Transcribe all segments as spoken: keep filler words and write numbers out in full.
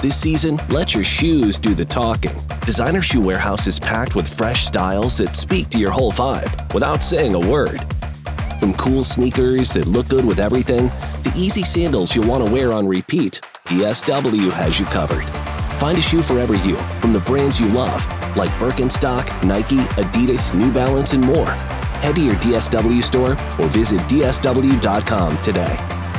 This season, let your shoes do the talking. Designer Shoe Warehouse is packed with fresh styles that speak to your whole vibe without saying a word. From cool sneakers that look good with everything, to easy sandals you'll want to wear on repeat, D S W has you covered. Find a shoe for every you, from the brands you love, like Birkenstock, Nike, Adidas, New Balance, and more. Head to your D S W store or visit D S W dot com today.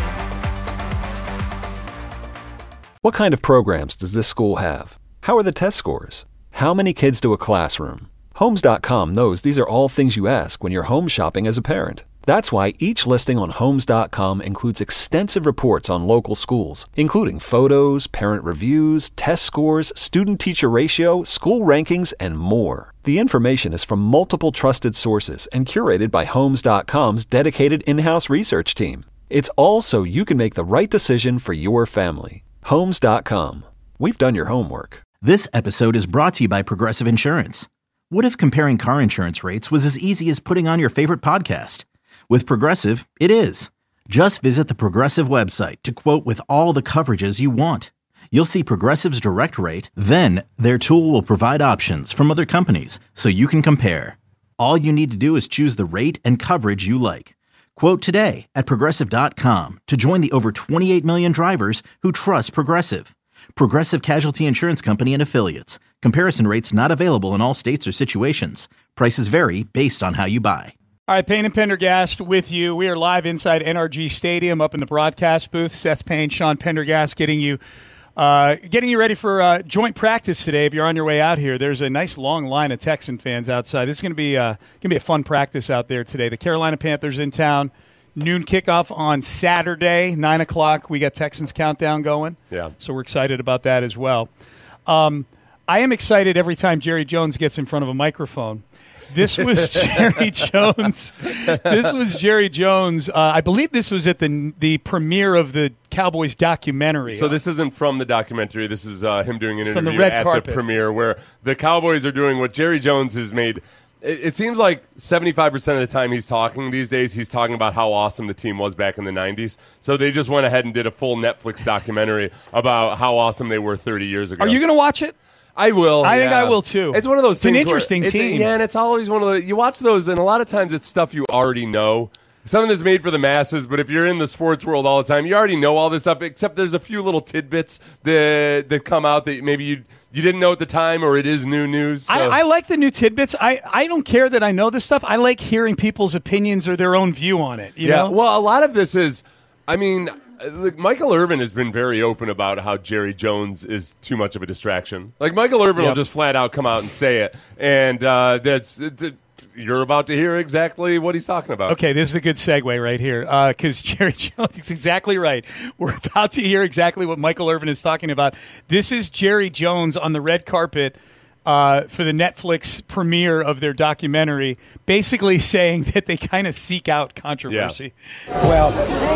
What kind of programs does this school have? How are the test scores? How many kids to a classroom? Homes dot com knows these are all things you ask when you're home shopping as a parent. That's why each listing on Homes dot com includes extensive reports on local schools, including photos, parent reviews, test scores, student-teacher ratio, school rankings, and more. The information is from multiple trusted sources and curated by Homes dot com's dedicated in-house research team. It's all so you can make the right decision for your family. Homes dot com. We've done your homework. This episode is brought to you by Progressive Insurance. What if comparing car insurance rates was as easy as putting on your favorite podcast? With Progressive, it is. Just visit the Progressive website to quote with all the coverages you want. You'll see Progressive's direct rate, then their tool will provide options from other companies so you can compare. All you need to do is choose the rate and coverage you like. Quote today at Progressive dot com to join the over twenty-eight million drivers who trust Progressive. Progressive Casualty Insurance Company and Affiliates. Comparison rates not available in all states or situations. Prices vary based on how you buy. All right, Payne and Pendergast with you. We are live inside N R G Stadium up in the broadcast booth. Seth Payne, Sean Pendergast getting you uh, getting you ready for uh, joint practice today if you're on your way out here. There's a nice long line of Texan fans outside. This is going to be uh, going to be a fun practice out there today. The Carolina Panthers in town. Noon kickoff on Saturday, nine o'clock. We got Texans countdown going. Yeah. So we're excited about that as well. Um, I am excited every time Jerry Jones gets in front of a microphone. This was Jerry Jones. This was Jerry Jones. Uh, I believe this was at the the premiere of the Cowboys documentary. So this isn't from the documentary. This is uh, him doing an it's interview the red at carpet. the premiere where the Cowboys are doing what Jerry Jones has made. It, it seems like seventy-five percent of the time he's talking these days, he's talking about how awesome the team was back in the nineties. So they just went ahead and did a full Netflix documentary about how awesome they were thirty years ago. Are you going to watch it? I will. I yeah. think I will too. It's one of those it's things. It's an interesting where team. It's, yeah, and it's always one of the. You watch those, and a lot of times it's stuff you already know. Something that's made for the masses, but if you're in the sports world all the time, you already know all this stuff, except there's a few little tidbits that that come out that maybe you you didn't know at the time, or it is new news. So. I, I like the new tidbits. I, I don't care that I know this stuff. I like hearing people's opinions or their own view on it. You yeah, know? Well, a lot of this is, I mean, like Michael Irvin has been very open about how Jerry Jones is too much of a distraction. Like Michael Irvin yep. will just flat out come out and say it, and uh, that's you're about to hear exactly what he's talking about. Okay, this is a good segue right here because uh, Jerry Jones is exactly right. We're about to hear exactly what Michael Irvin is talking about. This is Jerry Jones on the red carpet uh, for the Netflix premiere of their documentary, basically saying that they kind of seek out controversy. Yeah. Well,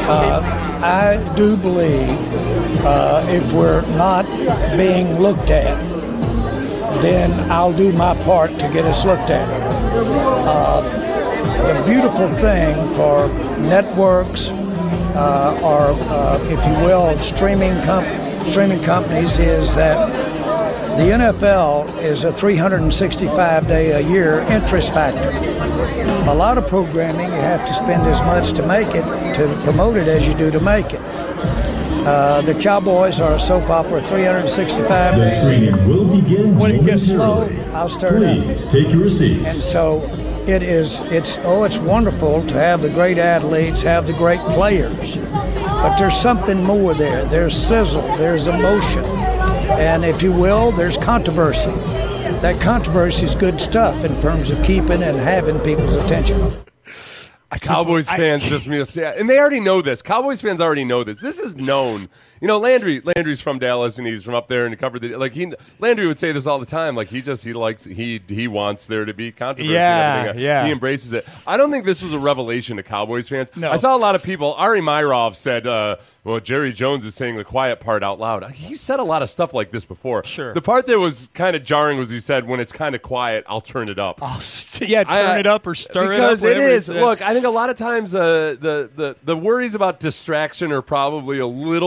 uh, I do believe uh, if we're not being looked at, then I'll do my part to get us looked at. Uh, the beautiful thing for networks uh, or, uh, if you will, streaming com- streaming companies is that the N F L is a three hundred sixty-five day a year interest factor. A lot of programming, you have to spend as much to make it, to promote it, as you do to make it. Uh, the Cowboys are a soap opera three hundred sixty-five days. The streaming will begin when it gets slow, momentarily. I'll start Please up. take your seats. And so it is, it's, oh, it's wonderful to have the great athletes, have the great players. But there's something more there. There's sizzle, there's emotion. And if you will, there's controversy. That controversy is good stuff in terms of keeping and having people's attention. Cowboys fans just miss, yeah, and they already know this. Cowboys fans already know this. This is known. You know, Landry. Landry's from Dallas, and he's from up there, and he covered the like. He Landry would say this all the time. Like he just he likes he he wants there to be controversy. Yeah, and everything. yeah. He embraces it. I don't think this was a revelation to Cowboys fans. No. I saw a lot of people. Ari Myrov said, uh, "Well, Jerry Jones is saying the quiet part out loud." He said a lot of stuff like this before. Sure. The part that was kind of jarring was he said, "When it's kind of quiet, I'll turn it up." I'll st- yeah, turn I, it up or stir because it up. Because it is. He Look, I think a lot of times uh, the, the, the worries about distraction are probably a little bit over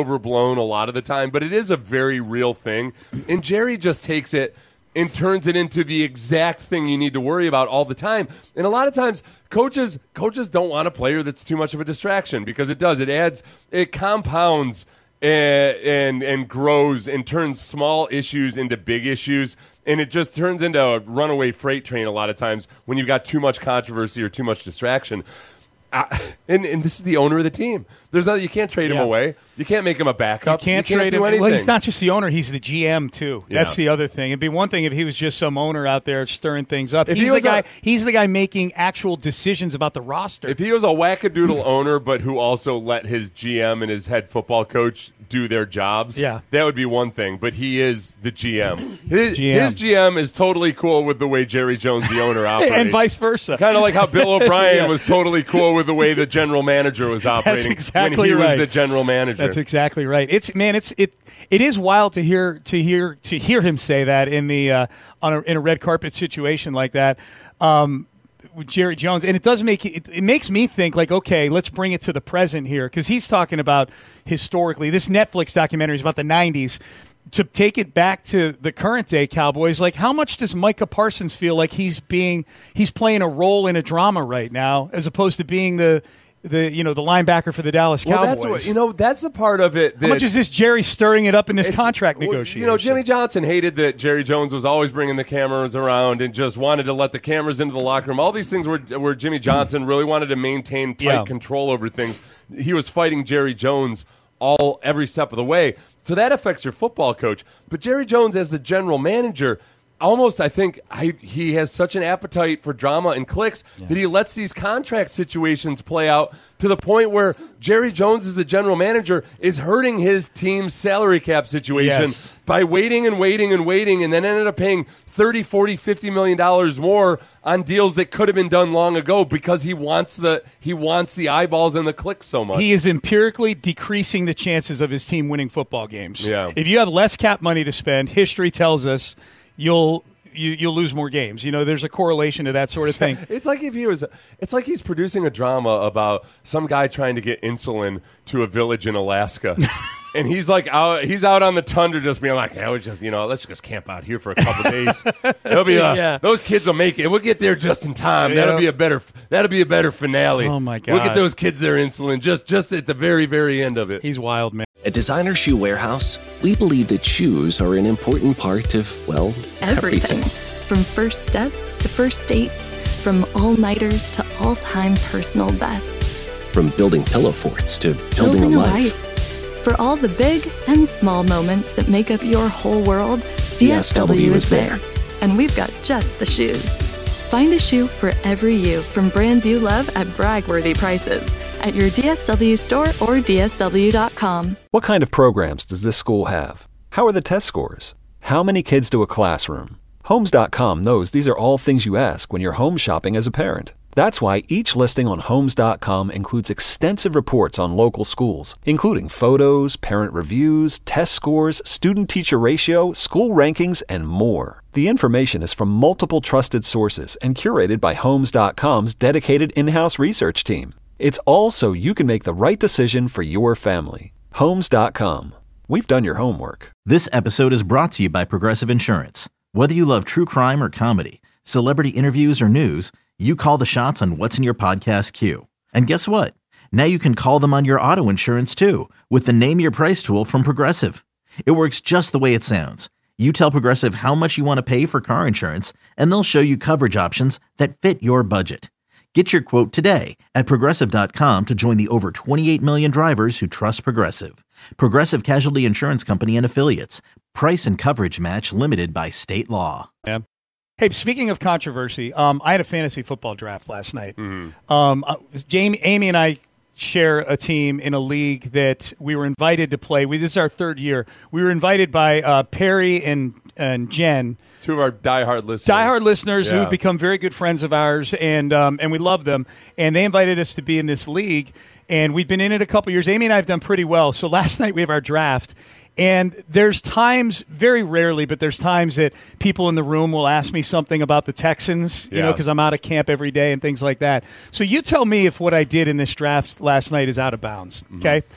overblown a lot of the time, but it is a very real thing. And Jerry just takes it and turns it into the exact thing you need to worry about all the time. And a lot of times, coaches coaches don't want a player that's too much of a distraction, because it does. It adds, it compounds and, and, and grows and turns small issues into big issues. And it just turns into a runaway freight train a lot of times when you've got too much controversy or too much distraction. Uh, and, and this is the owner of the team. There's nothing, you can't trade him Yeah. away. You can't make him a backup. You can't, you can't trade do him. anything. Well, he's not just the owner; he's the G M too. Yeah. That's the other thing. It'd be one thing if he was just some owner out there stirring things up. If he's he the was guy. a- he's the guy making actual decisions about the roster. If he was a wackadoodle owner, but who also let his G M and his head football coach do their jobs, Yeah. that would be one thing. But he is the G M. His G M. his G M is totally cool with the way Jerry Jones, the owner, operates. and vice versa. Kind of like how Bill O'Brien Yeah. was totally cool with the way the general manager was operating exactly when he right. was the general manager. That's exactly right. It's man, it's it it is wild to hear to hear to hear him say that in the uh, on a, in a red carpet situation like that. Um, with Jerry Jones, and it does make it, it makes me think like, okay, let's bring it to the present here, because he's talking about historically. This Netflix documentary is about the nineties. To take it back to the current day Cowboys, like how much does Micah Parsons feel like he's being he's playing a role in a drama right now, as opposed to being the the you know the linebacker for the Dallas well, Cowboys? that's what, you know. That's the part of it. That How much is this Jerry stirring it up in this It's- contract well, negotiation? You know, Jimmy Johnson hated that Jerry Jones was always bringing the cameras around and just wanted to let the cameras into the locker room. All these things were where Jimmy Johnson really wanted to maintain tight Yeah. control over things. He was fighting Jerry Jones all every step of the way. So that affects your football coach. But Jerry Jones, as the general manager, almost, I think I, he has such an appetite for drama and clicks that he lets these contract situations play out to the point where Jerry Jones, as the general manager, is hurting his team's salary cap situation Yes. by waiting and waiting and waiting, and then ended up paying thirty, forty, fifty million dollars more on deals that could have been done long ago because he wants the he wants the eyeballs and the clicks so much. He is empirically decreasing the chances of his team winning football games. Yeah. If you have less cap money to spend, history tells us you'll you, you'll lose more games. You know, there's a correlation to that sort of thing. It's like if he was. It's like he's producing a drama about some guy trying to get insulin to a village in Alaska, and he's like out. He's out on the tundra, just being like, "I was just, you know, let's just camp out here for a couple days. It'll be, uh, Yeah. those kids will make it. We'll get there just in time. That'll Yeah. be a better. That'll be a better finale. Oh, my We'll God. get those kids their insulin just just at the very very end of it. He's wild, man. At Designer Shoe Warehouse, we believe that shoes are an important part of, well, Everything. everything. From first steps to first dates, from all-nighters to all-time personal bests. From building pillow forts to building, a life. For all the big and small moments that make up your whole world, D S W is there. And we've got just the shoes. Find a shoe for every you from brands you love at brag-worthy prices at your D S W store or D S W dot com. What kind of programs does this school have? How are the test scores? How many kids do a classroom? Homes dot com knows these are all things you ask when you're home shopping as a parent. That's why each listing on Homes dot com includes extensive reports on local schools, including photos, parent reviews, test scores, student-teacher ratio, school rankings, and more. The information is from multiple trusted sources and curated by Homes dot com's dedicated in-house research team. It's all so you can make the right decision for your family. Homes dot com. We've done your homework. This episode is brought to you by Progressive Insurance. Whether you love true crime or comedy, celebrity interviews or news, you call the shots on what's in your podcast queue. And guess what? Now you can call them on your auto insurance too with the Name Your Price tool from Progressive. It works just the way it sounds. You tell Progressive how much you want to pay for car insurance, and they'll show you coverage options that fit your budget. Get your quote today at Progressive dot com to join the over twenty-eight million drivers who trust Progressive. Progressive Casualty Insurance Company and Affiliates. Price and coverage match limited by state law. Yeah. Hey, speaking of controversy, um, I had a fantasy football draft last night. Mm-hmm. Um, uh, Jamie, Amy and I share a team in a league that we were invited to play. We, this is our third year. We were invited by uh, Perry and, and Jen, Two of our diehard listeners. diehard listeners Yeah. who've become very good friends of ours, and um, and we love them. And they invited us to be in this league, and we've been in it a couple years. Amy and I have done pretty well. So last night we have our draft, and there's times, very rarely, but there's times that people in the room will ask me something about the Texans, you Yeah. know, because I'm out of camp every day and things like that. So you tell me if what I did in this draft last night is out of bounds, okay?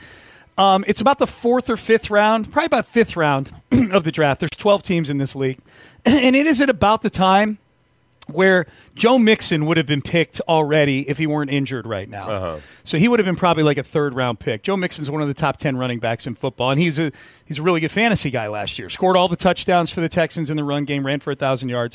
Um, it's about the fourth or fifth round, probably about fifth round of the draft. There's twelve teams in this league. And it is at about the time where Joe Mixon would have been picked already if he weren't injured right now. Uh-huh. So he would have been probably like a third-round pick. Joe Mixon's one of the top ten running backs in football, and he's a he's a really good fantasy guy last year. Scored all the touchdowns for the Texans in the run game, ran for one thousand yards.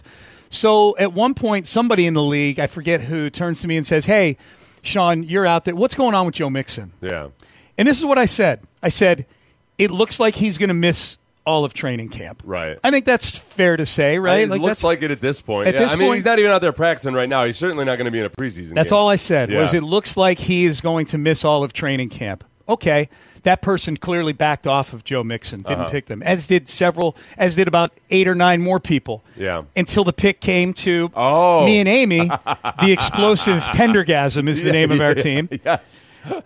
So at one point, somebody in the league, I forget who, turns to me and says, hey, Sean, you're out there. What's going on with Joe Mixon? Yeah. And this is what I said. I said, it looks like he's going to miss all of training camp. Right. I think that's fair to say, right? I, it like looks that's, like it at this point. At yeah, this I mean, point, he's not even out there practicing right now. He's certainly not going to be in a preseason That's game. all I said, yeah. was it looks like he is going to miss all of training camp. Okay. That person clearly backed off of Joe Mixon, didn't uh-huh. pick them, as did several, as did about eight or nine more people. Yeah. Until the pick came to oh. me and Amy. The explosive Pendergasm is the name of our team. Yes.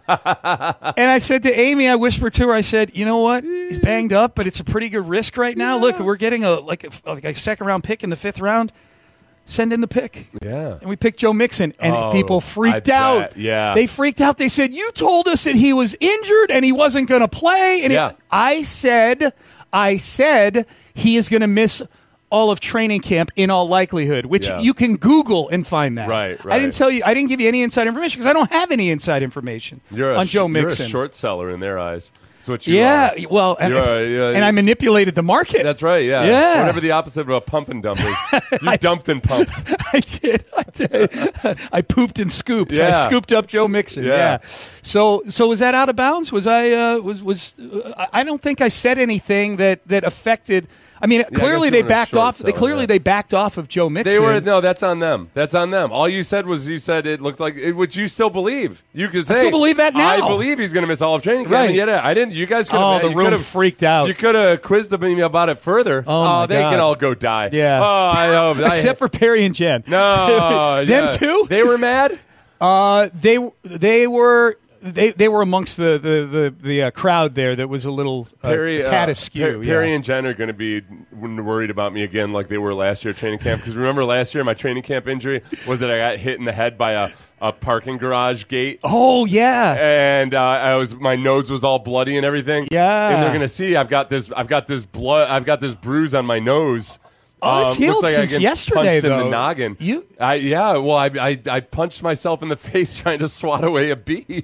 And I said to Amy, I whispered to her, I said, you know what? He's banged up, but it's a pretty good risk right now. Yeah. Look, we're getting a like a, like a second round pick in the fifth round. Send in the pick. Yeah. And we picked Joe Mixon, and oh, people freaked I out. bet. Yeah. They freaked out. They said, you told us that he was injured and he wasn't going to play. And yeah. it, I said, I said he is going to miss all of training camp in all likelihood, which yeah. you can Google and find that. Right, right. I didn't tell you, I didn't give you any inside information because I don't have any inside information you're on sh- Joe Mixon. You're a short seller in their eyes. That's what you yeah, are. well, and, if, a, yeah, and I manipulated the market. That's right, yeah. Yeah. Whatever the opposite of a pump and dump is. You dumped and pumped. I did. I did. I pooped and scooped. Yeah. I scooped up Joe Mixon. Yeah. yeah. So so was that out of bounds? Was I uh, was was uh, I don't think I said anything that, that affected. I mean, Yeah, clearly I guess they you were a backed short off. They seller, clearly yeah. they backed off of Joe Mixon. They were no. That's on them. That's on them. All you said was you said it looked like it, which you still believe. You could say I still believe that now. I believe he's going to miss all of training camp. Right. And yet I didn't. You guys could Oh, have. the you room could've- freaked out. You could have quizzed me about it further. Oh, my they God. can all go die. Yeah. Oh, I hope. Except for Perry and Jen. No. Them yeah. too? They were mad. Uh, they they were. They they were amongst the the the, the uh, crowd there that was a little uh, Perry, a tad uh, askew. Per- Perry yeah. and Jen are going to be worried about me again, like they were last year at training camp. Because remember last year, my training camp injury was that I got hit in the head by a, a parking garage gate. Oh yeah, and uh, I was my nose was all bloody and everything. Yeah, and they're going to see I've got this I've got this blood I've got this bruise on my nose. Oh, it's um, healed looks like since I get yesterday, punched though. in the noggin. You, I, yeah. Well, I, I, I punched myself in the face trying to swat away a bee.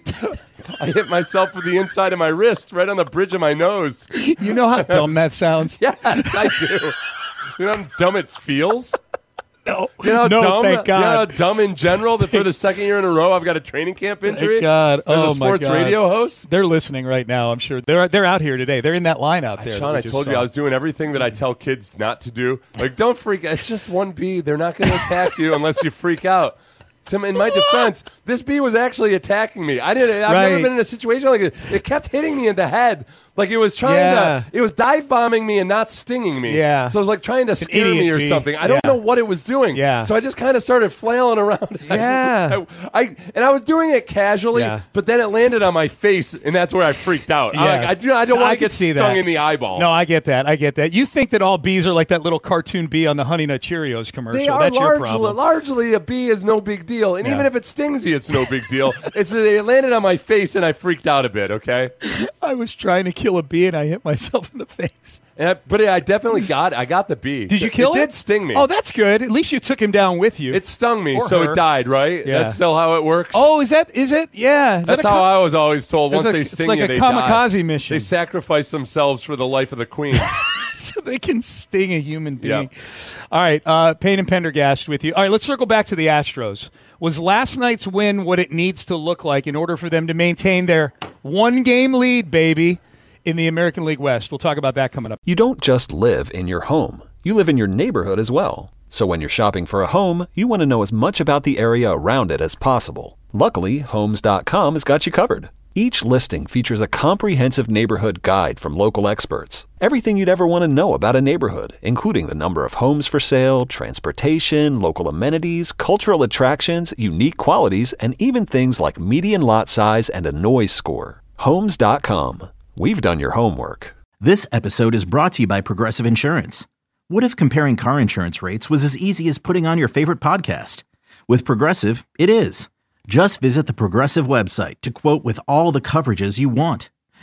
I hit myself with the inside of my wrist, right on the bridge of my nose. You know how dumb that sounds? Yes, I do. You know how dumb it feels? No, You know how no, dumb, thank God. You know how dumb in general that for the second year in a row I've got a training camp injury? Thank God. As Oh, a my sports God. radio host? They're listening right now, I'm sure. They're they're out here today. They're in that line out there. Sean, that we I just told you saw. I was doing everything that I tell kids not to do. Like, don't freak out. It's just one bee. They're not going to attack you unless you freak out. To, in my defense, this bee was actually attacking me. I didn't. I've Right. never been in a situation like it. It kept hitting me in the head, like it was trying Yeah. to. It was dive bombing me and not stinging me. Yeah. So it was like trying to scare idiot me or bee. something. I don't Yeah. know what it was doing. Yeah. So I just kind of started flailing around. Yeah. I, I and I was doing it casually, Yeah. but then it landed on my face, and that's where I freaked out. I'm Yeah. like, I, do, I don't want I to can get see stung that. in the eyeball. No, I get that. I get that. You think that all bees are like that little cartoon bee on the Honey Nut Cheerios commercial. They are That's your largely, problem. largely a bee is no big deal, and Yeah. even if it stings you, it's no big deal. It's it landed on my face, and I freaked out a bit. Okay, I was trying to kill a bee and I hit myself in the face. and I, but I definitely got I got the bee. Did you kill it? It did sting me. Oh, that's good. At least you took him down with you. It stung me, Or so her. it died. Right? Yeah. That's still how it works. oh, is that is it? Yeah. Is That's that a how com- I was always told. It's Once like- they it's sting like you, a they kamikaze die. mission. They sacrifice themselves for the life of the queen. so they can sting a human being. Yep. All right, uh, Payne and Pendergast with you. All right, let's circle back to the Astros. Was last night's win what it needs to look like in order for them to maintain their one-game lead, baby, in the American League West? We'll talk about that coming up. You don't just live in your home. You live in your neighborhood as well. So when you're shopping for a home, you want to know as much about the area around it as possible. Luckily, Homes dot com has got you covered. Each listing features a comprehensive neighborhood guide from local experts. Everything you'd ever want to know about a neighborhood, including the number of homes for sale, transportation, local amenities, cultural attractions, unique qualities, and even things like median lot size and a noise score. Homes dot com. We've done your homework. This episode is brought to you by Progressive Insurance. What if comparing car insurance rates was as easy as putting on your favorite podcast? With Progressive, it is. Just visit the Progressive website to quote with all the coverages you want.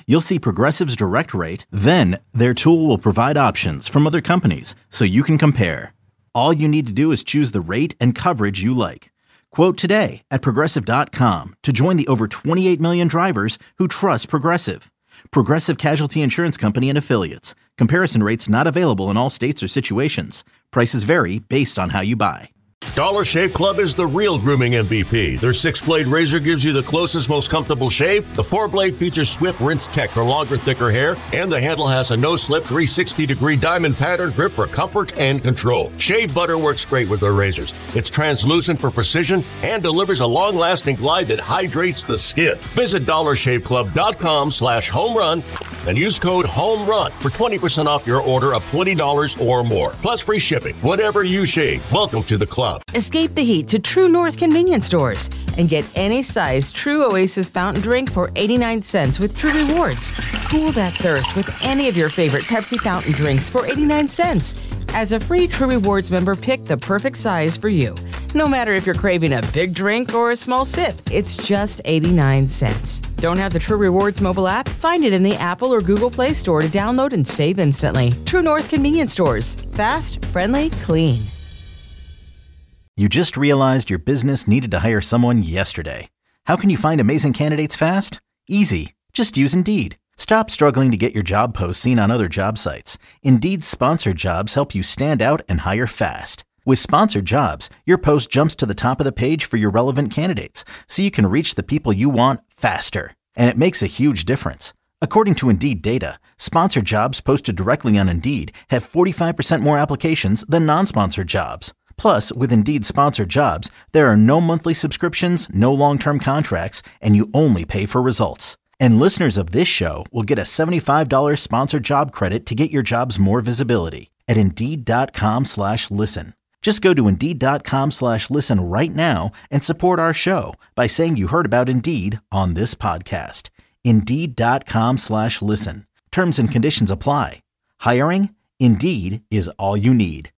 You'll see Progressive's direct rate, then their tool will provide options from other companies so you can compare. All you need to do is choose the rate and coverage you like. Quote today at Progressive dot com to join the over twenty-eight million drivers who trust Progressive. Progressive Casualty Insurance Company and Affiliates. Comparison rates not available in all states or situations. Prices vary based on how you buy. Dollar Shave Club is the real grooming M V P. Their six-blade razor gives you the closest, most comfortable shave. The four-blade features swift rinse tech for longer, thicker hair. And the handle has a no-slip three hundred sixty degree diamond pattern grip for comfort and control. Shave butter works great with their razors. It's translucent for precision and delivers a long-lasting glide that hydrates the skin. Visit dollar shave club dot com slash home run and use code HOMERUN for twenty percent off your order of twenty dollars or more. Plus free shipping. Whatever you shave, welcome to the club. Escape the heat to True North convenience stores and get any size True Oasis fountain drink for eighty-nine cents with True Rewards. Cool that thirst with any of your favorite Pepsi fountain drinks for eighty-nine cents. As a free True Rewards member, pick the perfect size for you. No matter if you're craving a big drink or a small sip, it's just eighty-nine cents. Don't have the True Rewards mobile app? Find it in the Apple or Google Play Store to download and save instantly. True North convenience stores. Fast, friendly, clean. You just realized your business needed to hire someone yesterday. How can you find amazing candidates fast? Easy. Just use Indeed. Stop struggling to get your job posts seen on other job sites. Indeed's sponsored jobs help you stand out and hire fast. With sponsored jobs, your post jumps to the top of the page for your relevant candidates, so you can reach the people you want faster. And it makes a huge difference. According to Indeed data, sponsored jobs posted directly on Indeed have forty-five percent more applications than non-sponsored jobs. Plus, with Indeed sponsored jobs, there are no monthly subscriptions, no long-term contracts, and you only pay for results. And listeners of this show will get a seventy-five dollars sponsored job credit to get your jobs more visibility at Indeed.com slash listen. Just go to Indeed.com slash listen right now and support our show by saying you heard about Indeed on this podcast. Indeed.com slash listen. Terms and conditions apply. Hiring? Indeed is all you need.